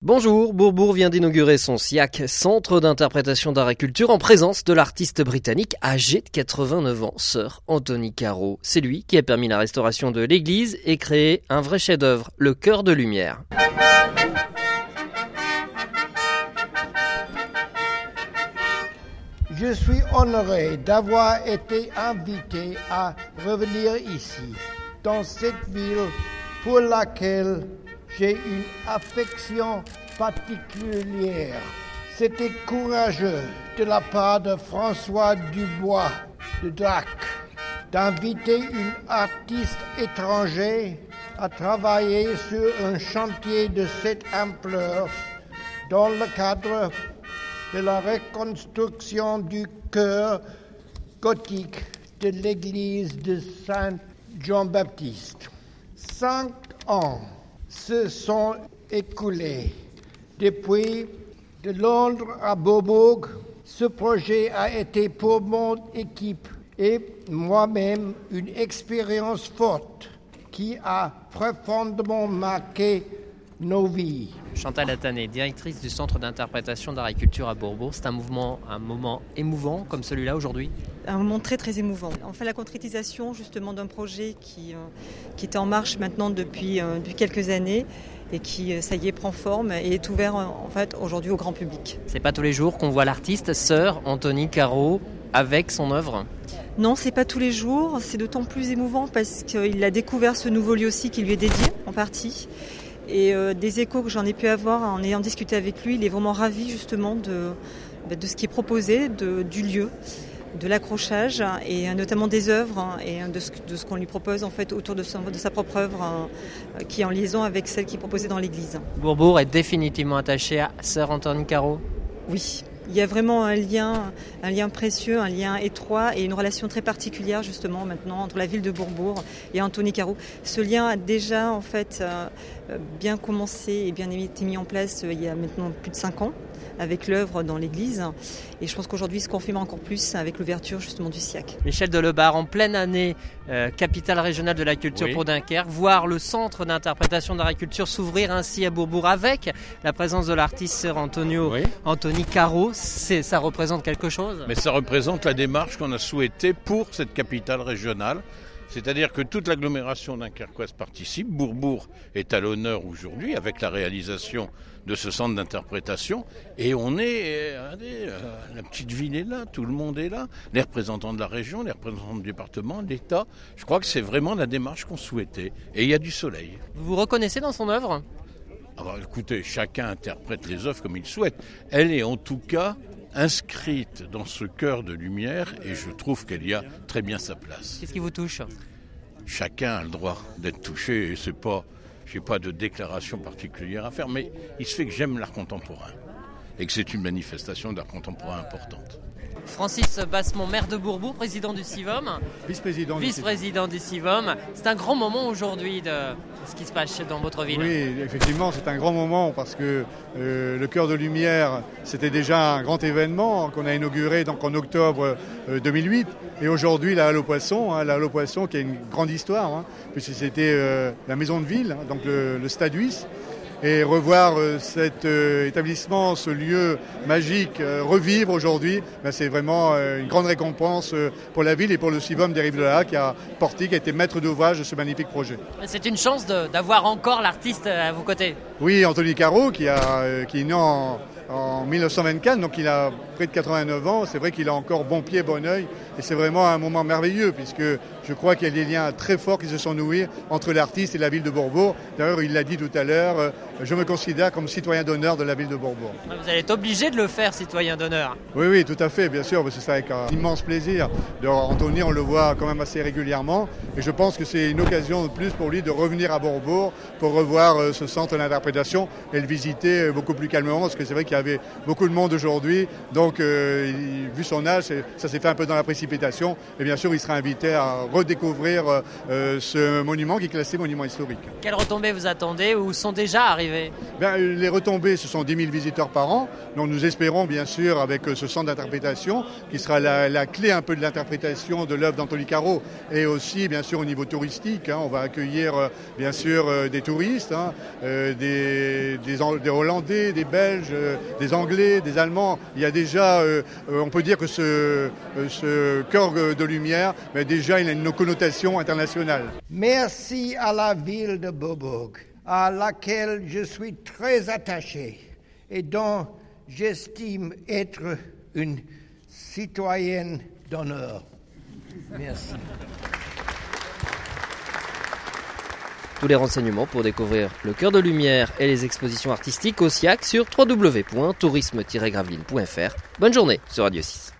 Bonjour, Bourbourg vient d'inaugurer son SIAC, Centre d'interprétation d'art et culture, en présence de l'artiste britannique âgé de 89 ans, Sir Anthony Caro. C'est lui qui a permis la restauration de l'église et créé un vrai chef-d'œuvre, le Chœur de Lumière. Je suis honoré d'avoir été invité à revenir ici, dans cette ville pour laquelle j'ai une affection particulière. C'était courageux de la part de François Dubois de Drac d'inviter une artiste étrangère à travailler sur un chantier de cette ampleur dans le cadre de la reconstruction du chœur gothique de l'église de Saint-Jean-Baptiste. 5 ans se sont écoulés depuis de Londres à Bourbourg. Ce projet a été pour mon équipe et moi-même une expérience forte qui a profondément marqué nos vies. Chantal Attané, directrice du Centre d'interprétation d'art et culture à Bourbourg. C'est un moment émouvant comme celui-là aujourd'hui? Un moment très très émouvant. On fait la concrétisation justement d'un projet qui était en marche maintenant depuis quelques années et qui, ça y est, prend forme et est ouvert en fait aujourd'hui au grand public. C'est pas tous les jours qu'on voit l'artiste Sir Anthony Caro avec son œuvre? Non, c'est pas tous les jours. C'est d'autant plus émouvant parce qu'il a découvert ce nouveau lieu aussi qui lui est dédié en partie. Et des échos que j'en ai pu avoir en ayant discuté avec lui, il est vraiment ravi justement de ce qui est proposé, du lieu, de l'accrochage et notamment des œuvres et de ce qu'on lui propose en fait autour de sa propre œuvre qui est en liaison avec celle qui est proposée dans l'église. Bourbourg est définitivement attaché à Sir Anthony Caro? Oui. Il y a vraiment un lien précieux, un lien étroit et une relation très particulière justement maintenant entre la ville de Bourbourg et Anthony Caro. Ce lien a déjà en fait bien commencé et bien été mis en place il y a maintenant plus de 5 ans avec l'œuvre dans l'église. Et je pense qu'aujourd'hui, il se confirme encore plus avec l'ouverture justement du SIAC. Michel Delebarre, en pleine année, capitale régionale de la culture pour Dunkerque, voir le centre d'interprétation d'art et culture s'ouvrir ainsi à Bourbourg avec la présence de l'artiste Sir Anthony Caro, ça représente quelque chose? Mais ça représente la démarche qu'on a souhaitée pour cette capitale régionale. C'est-à-dire que toute l'agglomération dunkerquoise participe. Bourbourg est à l'honneur aujourd'hui avec la réalisation de ce centre d'interprétation. Et on est, la petite ville est là, tout le monde est là. Les représentants de la région, les représentants du département, l'État. Je crois que c'est vraiment la démarche qu'on souhaitait. Et il y a du soleil. Vous vous reconnaissez dans son œuvre? Alors écoutez, chacun interprète les œuvres comme il souhaite. Elle est en tout cas inscrite dans ce chœur de lumière et je trouve qu'elle y a très bien sa place. Qu'est-ce qui vous touche? Chacun a le droit d'être touché et j'ai pas de déclaration particulière à faire, mais il se fait que j'aime l'art contemporain et que c'est une manifestation d'art contemporain importante. Francis Bassemont, maire de Bourbourg, président du CIVOM. Vice-président du CIVOM. C'est un grand moment aujourd'hui de ce qui se passe dans votre ville. Oui, effectivement, c'est un grand moment parce que le Chœur de Lumière, c'était déjà un grand événement qu'on a inauguré donc, en octobre 2008. Et aujourd'hui, la Halle aux Poissons, qui a une grande histoire, puisque c'était la maison de ville, donc le Stade Huys. Et revoir cet établissement, ce lieu magique, revivre aujourd'hui, c'est vraiment une grande récompense pour la ville et pour le CIVOM des Rives-de-la-Haye qui a été maître d'ouvrage de ce magnifique projet. C'est une chance d'avoir encore l'artiste à vos côtés. Oui, Anthony Caro qui est né en 1924, donc il a près de 89 ans. C'est vrai qu'il a encore bon pied, bon œil. Et c'est vraiment un moment merveilleux puisque je crois qu'il y a des liens très forts qui se sont noués entre l'artiste et la ville de Bourbourg. D'ailleurs, il l'a dit tout à l'heure, je me considère comme citoyen d'honneur de la ville de Bourbourg. Vous allez être obligé de le faire, citoyen d'honneur. Oui, tout à fait, bien sûr. C'est ça avec un immense plaisir. Anthony, on le voit quand même assez régulièrement. Et je pense que c'est une occasion de plus pour lui de revenir à Bourbourg pour revoir ce centre d'interprétation et le visiter beaucoup plus calmement parce que c'est vrai qu'il y avait beaucoup de monde aujourd'hui. Donc, vu son âge, ça s'est fait un peu dans la précipitation. Et bien sûr, il sera invité à redécouvrir ce monument qui est classé monument historique. Quelles retombées vous attendez ou sont déjà arrivées l'arrivée? Les retombées, ce sont 10 000 visiteurs par an. Donc nous espérons bien sûr avec ce centre d'interprétation qui sera la clé un peu de l'interprétation de l'œuvre d'Anthony Caro et aussi bien sûr au niveau touristique. On va accueillir bien sûr des touristes, des Hollandais, des Belges, des Anglais, des Allemands. Il y a déjà, on peut dire que ce Chœur de Lumière, déjà il a une connotation internationale. Merci à la ville de Beaubourg, à laquelle je suis très attaché et dont j'estime être une citoyenne d'honneur. Merci. Tous les renseignements pour découvrir le Chœur de Lumière et les expositions artistiques au SIAC sur www.tourisme-gravelines.fr. Bonne journée sur Radio 6.